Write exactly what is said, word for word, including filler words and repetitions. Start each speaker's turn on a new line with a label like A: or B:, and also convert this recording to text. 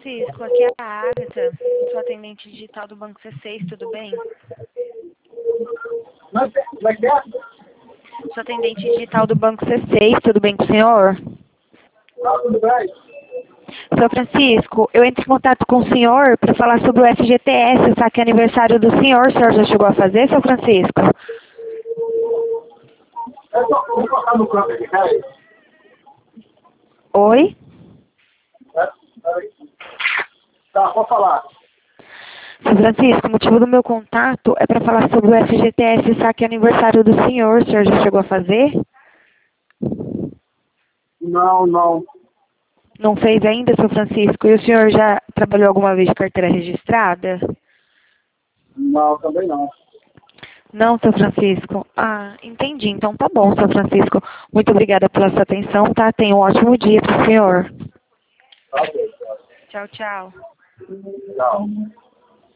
A: Francisco, aqui é a Agatha, sou atendente digital do Banco C seis, tudo bem?
B: Mas, mas é?
A: Sou atendente digital do Banco C seis, tudo bem com o senhor?
B: Tá tudo bem?
A: Seu Francisco, eu entro em contato com o senhor para falar sobre o F G T S, o saque aniversário do senhor. O senhor já chegou a fazer, seu Francisco?
B: Eu tô, vou colocar no campo aqui, peraí.
A: Oi?
B: É, peraí. Tá, pode falar.
A: Seu Francisco, o motivo do meu contato é para falar sobre o F G T S, o saque aniversário do senhor. O senhor já chegou a fazer?
B: Não, não.
A: Não fez ainda, seu Francisco? E o senhor já trabalhou alguma vez de carteira registrada?
B: Não, também não.
A: Não, seu Francisco. Ah, entendi. Então tá bom, seu Francisco. Muito obrigada pela sua atenção, tá? Tenha um ótimo dia pro senhor.
B: Tá ok.
A: Tchau, tchau.
B: Tchau.